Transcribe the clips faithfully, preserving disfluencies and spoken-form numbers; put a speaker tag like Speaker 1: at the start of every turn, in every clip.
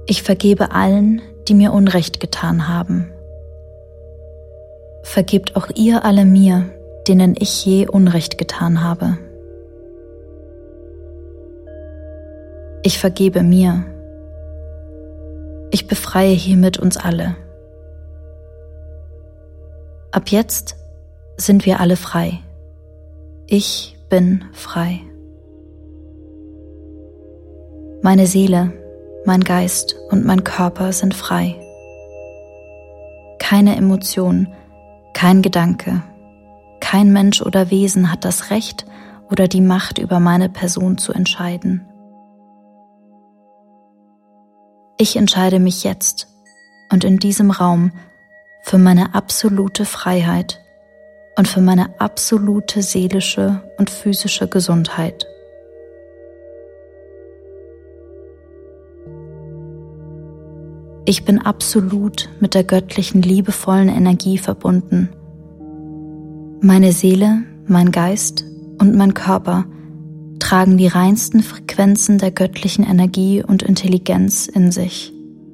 Speaker 1: Ich vergebe allen, die mir Unrecht getan haben. Vergebt auch ihr alle mir, denen ich je Unrecht getan habe. Ich vergebe mir. Ich befreie hiermit uns alle. Ab jetzt sind wir alle frei. Ich bin frei. Meine Seele, mein Geist und mein Körper sind frei. Keine Emotion, kein Gedanke, kein Mensch oder Wesen hat das Recht oder die Macht, über meine Person zu entscheiden. Ich entscheide mich jetzt und in diesem Raum für meine absolute Freiheit und für meine absolute seelische und physische Gesundheit. Ich bin absolut mit der göttlichen, liebevollen Energie verbunden. Meine Seele, mein Geist und mein Körper tragen die reinsten Frequenzen der göttlichen Energie und Intelligenz in sich.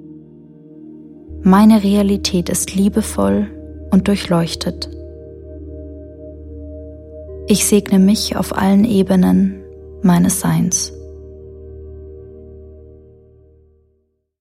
Speaker 1: Meine Realität ist liebevoll und durchleuchtet. Ich segne mich auf allen Ebenen meines Seins.